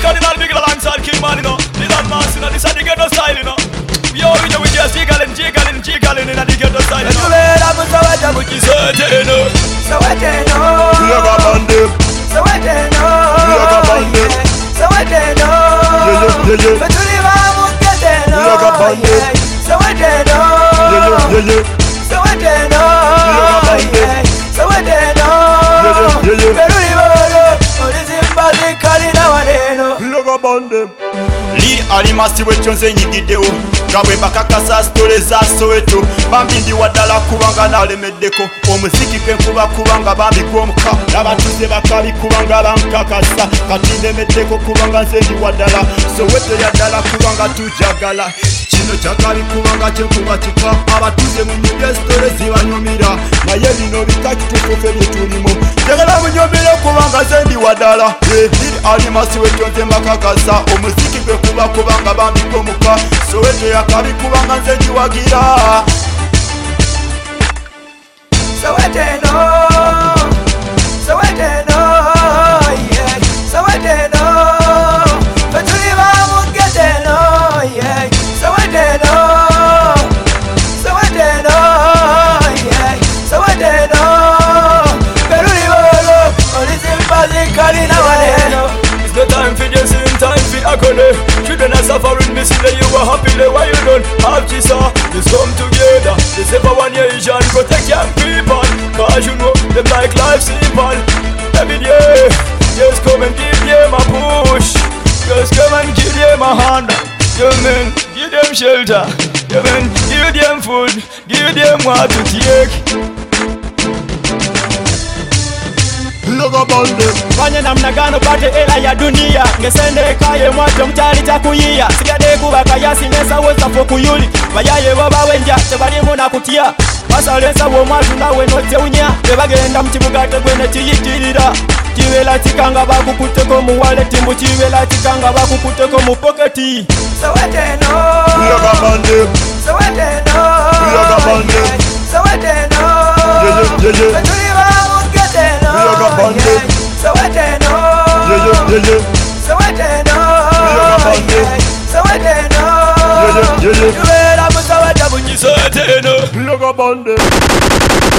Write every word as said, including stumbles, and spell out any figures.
Cardinal Big alongside King Man, you know. This that mass, you know. This is the ghetto style, you know. Yo, we know we just jiggling, jiggling, jiggling in the ghetto style, you know. Which is certain, no. So what they know? Look up on them. So what they know? Look up on them. So what they know? Yeah, yeah, yeah, yeah. But to live I won't get they know. Look up on them. So what they know? Yeah, yeah, yeah, yeah. So what they know? Look up on them. So what they know? Yeah, yeah, yeah, yeah. But to live I won't get they know. Look up on them. Li alimasi wekyonze nyigiddewo nga bwe bakakasa sitole za Soweto bambi ndi waddala kubanga nalemeddeko omuziki kenkuba kubanga bambi gw'omuka n'abatuze bakabi kubanga bankakasa kati ndemeddeko kubanga nze ndi waddala Soweto yaddala kubanga tujagala kino kyakabi kubanga kyenkuba kika abatuze mu nyumya sitole zibanyumira naye bino bika kitukufe bye tulimo njagala munyumire kubanga nze ndi waddala Li alimasi wekyonze mbakakasa omuziki kuba kubanga bambi gw'omuka Soweto yakabi kubanga nze njiwagira So what they know? So what they know? Yeah. So what they know? But to live I won't get they know. Yeah. So what they know? So what they know? Yeah. So what they know? But to live I love only sympathy calling our name. It's the time for the same time for agony. Children are suffering, missing that you were happy. Why you don't have Jesus? Let's come together. Let's have one nation, protect young people. Cause you know them like life simple. Every day, just come and give them a push. Just come and give them a hand. You man, give them shelter. You man, give them food. Give them what to take. Look up on them. Fanya namna gano pate hela ya dunia ngesende kaye mwacho mchali cha kuyiya sigade kuba kayasi nesa woza fokuyuli bayaye baba wenja tebalimu na kutia basalesa wo mwatu nawe note unya tebagenda mkibuga tegwene kiyitirira kibela tikanga bakukuteko mu wallet mu kibela tikanga bakukuteko mu pocketi So what they know? Look up on them. So what they know? Look up on them. So what they know? Yeah, yeah, yeah, yeah. But to live I won't get they know. Look up on them. So what they know? Yeah, yeah, yeah, yeah. So what they know? Look up on them. So what they know? Yeah, yeah, yeah, yeah. Which is certain. Look up on them.